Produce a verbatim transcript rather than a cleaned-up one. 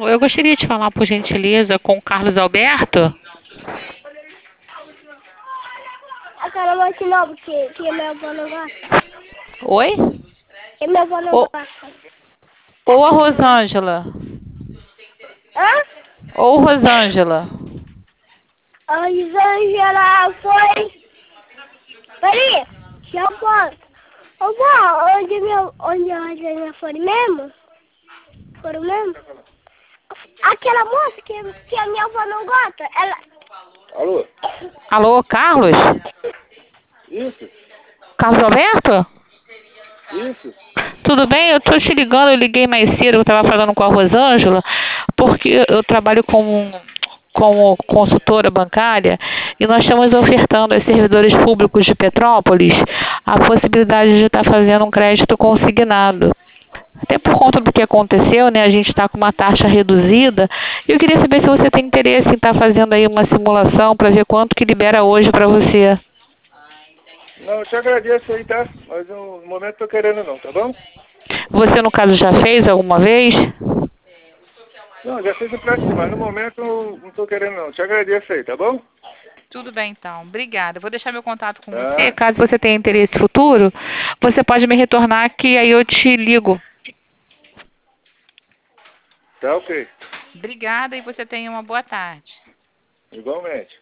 Eu gostaria de falar, por gentileza, com o Carlos Alberto. Aquela noite não, porque que minha avó não gosta. Oi? Que minha avó não Ou, gosta. ou a Rosângela. Hã? Ou Rosângela. A Rosângela foi... Peraí, deixa eu pôr. Ô, vó, onde, meu, onde a Rosângela foi mesmo? Foram mesmo? Aquela moça que, que a minha avó não gosta, ela... Alô? Alô, Carlos? Isso? Carlos Alberto? Isso? Tudo bem? Eu tô te ligando, eu liguei mais cedo, eu estava falando com a Rosângela, porque eu trabalho como, como consultora bancária e nós estamos ofertando aos servidores públicos de Petrópolis a possibilidade de estar fazendo um crédito consignado. Até por conta do que aconteceu, né? A gente está com uma taxa reduzida. E eu queria saber se você tem interesse em estar fazendo aí uma simulação para ver quanto que libera hoje para você. Não, eu te agradeço aí, tá? Mas eu, no momento tô querendo não, tá bom? Você, no caso, já fez alguma vez? Não, já fiz o prédio, mas no momento eu não tô querendo não. Te agradeço aí, tá bom? Tudo bem, então. Obrigada. Vou deixar meu contato com você. Tá, Caso você tenha interesse futuro, você pode me retornar que aí eu te ligo. tá ok. Obrigada e você tenha uma boa tarde. Igualmente.